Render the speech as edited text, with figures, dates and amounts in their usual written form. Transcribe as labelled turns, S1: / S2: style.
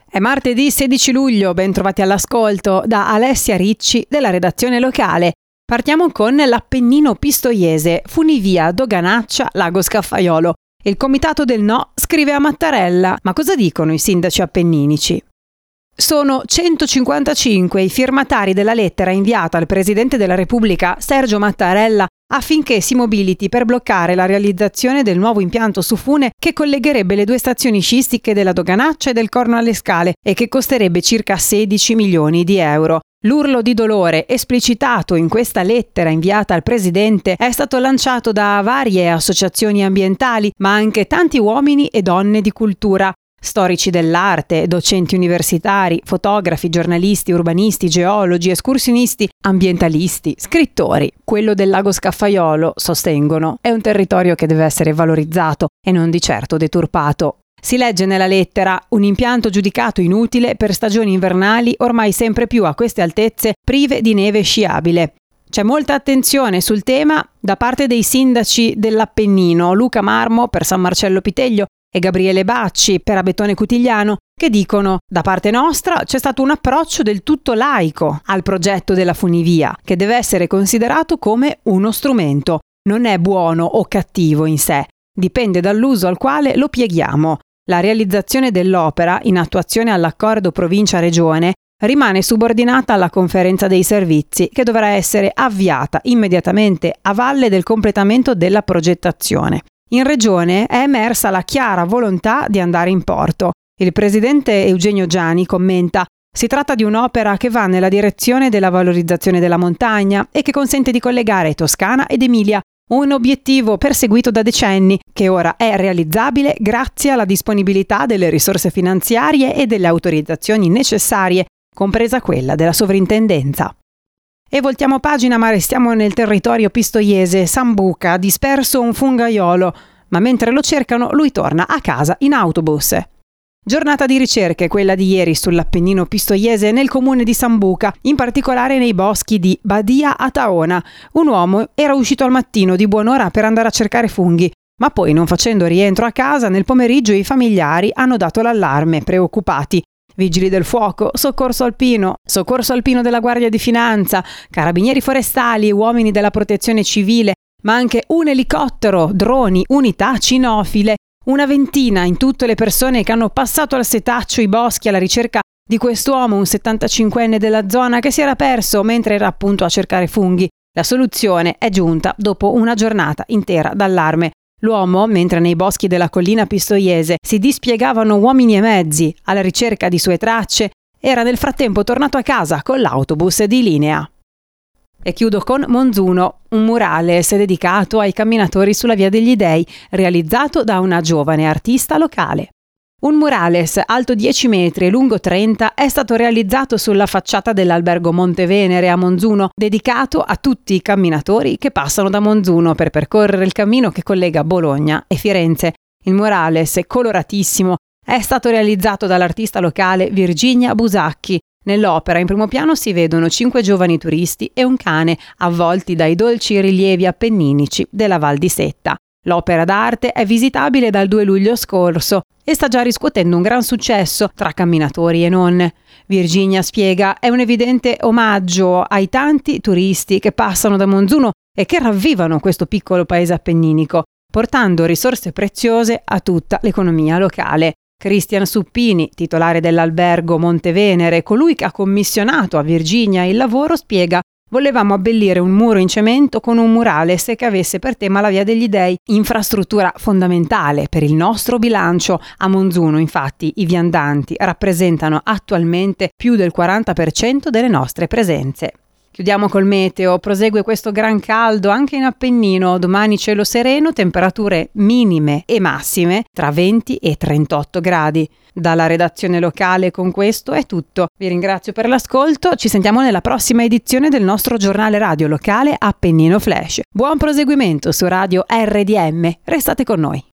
S1: È martedì 16 luglio, ben trovati all'ascolto da Alessia Ricci della redazione locale. Partiamo con l'Appennino pistoiese, funivia, doganaccia, lago Scaffaiolo. Il comitato del no scrive a Mattarella, ma cosa dicono i sindaci appenninici? Sono 155 i firmatari della lettera inviata al Presidente della Repubblica Sergio Mattarella affinché si mobiliti per bloccare la realizzazione del nuovo impianto su fune che collegherebbe le due stazioni sciistiche della Doganaccia e del Corno alle Scale e che costerebbe circa 16 milioni di euro. L'urlo di dolore esplicitato in questa lettera inviata al Presidente è stato lanciato da varie associazioni ambientali, ma anche tanti uomini e donne di cultura. Storici dell'arte, docenti universitari, fotografi, giornalisti, urbanisti, geologi, escursionisti, ambientalisti, scrittori. Quello del lago Scaffaiolo, sostengono, è un territorio che deve essere valorizzato e non di certo deturpato. Si legge nella lettera un impianto giudicato inutile per stagioni invernali ormai sempre più a queste altezze prive di neve sciabile. C'è molta attenzione sul tema da parte dei sindaci dell'Appennino, Luca Marmo per San Marcello Piteglio e Gabriele Bacci per Abetone Cutigliano, che dicono: da parte nostra c'è stato un approccio del tutto laico al progetto della funivia, che deve essere considerato come uno strumento. Non è buono o cattivo in sé, dipende dall'uso al quale lo pieghiamo. La realizzazione dell'opera, in attuazione all'accordo provincia-regione, rimane subordinata alla conferenza dei servizi, che dovrà essere avviata immediatamente a valle del completamento della progettazione. In regione è emersa la chiara volontà di andare in porto. Il presidente Eugenio Giani commenta: si tratta di un'opera che va nella direzione della valorizzazione della montagna e che consente di collegare Toscana ed Emilia, un obiettivo perseguito da decenni, che ora è realizzabile grazie alla disponibilità delle risorse finanziarie e delle autorizzazioni necessarie, compresa quella della sovrintendenza. E voltiamo pagina, ma restiamo nel territorio pistoiese. Sambuca, disperso un fungaiolo, ma mentre lo cercano lui torna a casa in autobus. Giornata di ricerche quella di ieri sull'Appennino pistoiese nel comune di Sambuca, in particolare nei boschi di Badia a Taona. Un uomo era uscito al mattino di buon'ora per andare a cercare funghi, ma poi, non facendo rientro a casa, nel pomeriggio i familiari hanno dato l'allarme, preoccupati. Vigili del fuoco, soccorso alpino della Guardia di Finanza, carabinieri forestali e uomini della protezione civile, ma anche un elicottero, droni, unità cinofile, una ventina in tutte le persone che hanno passato al setaccio i boschi alla ricerca di quest'uomo, un 75enne della zona che si era perso mentre era appunto a cercare funghi. La soluzione è giunta dopo una giornata intera d'allarme. L'uomo, mentre nei boschi della collina pistoiese si dispiegavano uomini e mezzi alla ricerca di sue tracce, era nel frattempo tornato a casa con l'autobus di linea. E chiudo con Monzuno, un murales dedicato ai camminatori sulla Via degli Dei, realizzato da una giovane artista locale. Un murales alto 10 metri e lungo 30 è stato realizzato sulla facciata dell'albergo Montevenere a Monzuno, dedicato a tutti i camminatori che passano da Monzuno per percorrere il cammino che collega Bologna e Firenze. Il murales, coloratissimo, è stato realizzato dall'artista locale Virginia Busacchi. Nell'opera in primo piano si vedono 5 giovani turisti e un cane avvolti dai dolci rilievi appenninici della Val di Setta. L'opera d'arte è visitabile dal 2 luglio scorso e sta già riscuotendo un gran successo tra camminatori e non. Virginia spiega: è un evidente omaggio ai tanti turisti che passano da Monzuno e che ravvivano questo piccolo paese appenninico, portando risorse preziose a tutta l'economia locale. Cristian Suppini, titolare dell'albergo Montevenere, colui che ha commissionato a Virginia il lavoro, spiega: volevamo abbellire un muro in cemento con un murales che avesse per tema la Via degli Dei, infrastruttura fondamentale per il nostro bilancio. A Monzuno, infatti, i viandanti rappresentano attualmente più del 40% delle nostre presenze. Chiudiamo col meteo. Prosegue questo gran caldo anche in Appennino. Domani cielo sereno, temperature minime e massime tra 20 e 38 gradi. Dalla redazione locale con questo è tutto. Vi ringrazio per l'ascolto. Ci sentiamo nella prossima edizione del nostro giornale radio locale Appennino Flash. Buon proseguimento su Radio RDM. Restate con noi.